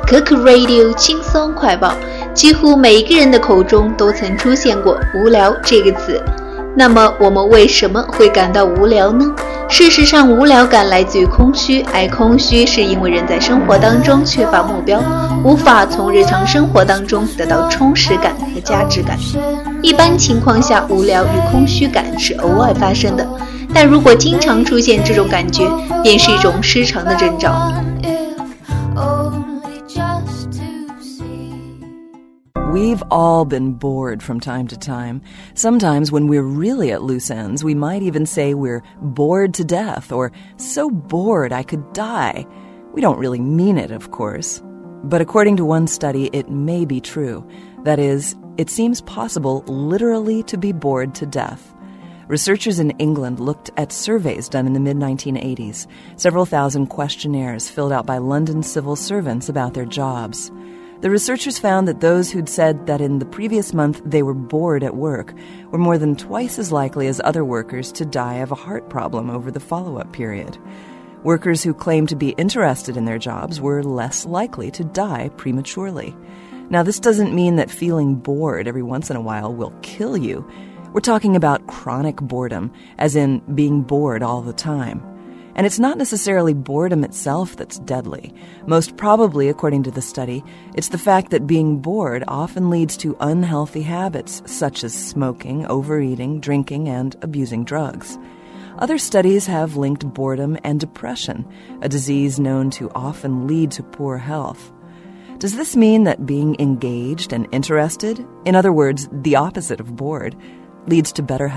可可 Radio 轻松快报，几乎每一个人的口中都曾出现过无聊这个词。那么我们为什么会感到无聊呢？事实上，无聊感来自于空虚，而空虚是因为人在生活当中缺乏目标，无法从日常生活当中得到充实感和价值感。一般情况下，无聊与空虚感是偶尔发生的，但如果经常出现这种感觉，便是一种失常的征兆。 We've all been bored from time to time. Sometimes when we're really at loose ends, we might even say we're bored to death or so bored I could die. We don't really mean it, of course. But according to one study, it may be true. That is, it seems possible literally to be bored to death. Researchers in England looked at surveys done in the mid-1980s, several thousand questionnaires filled out by London civil servants about their jobs. The researchers found that those who'd said that in the previous month they were bored at work were more than twice as likely as other workers to die of a heart problem over the follow-up period. Workers who claimed to be interested in their jobs were less likely to die prematurely. Now, this doesn't mean that feeling bored every once in a while will kill you. We're talking about chronic boredom, as in being bored all the time. And it's not necessarily boredom itself that's deadly. Most probably, according to the study, it's the fact that being bored often leads to unhealthy habits, such as smoking, overeating, drinking, and abusing drugs. Other studies have linked boredom and depression, a disease known to often lead to poor health. Does this mean that being engaged and interested, in other words, the opposite of bored, leads to better health?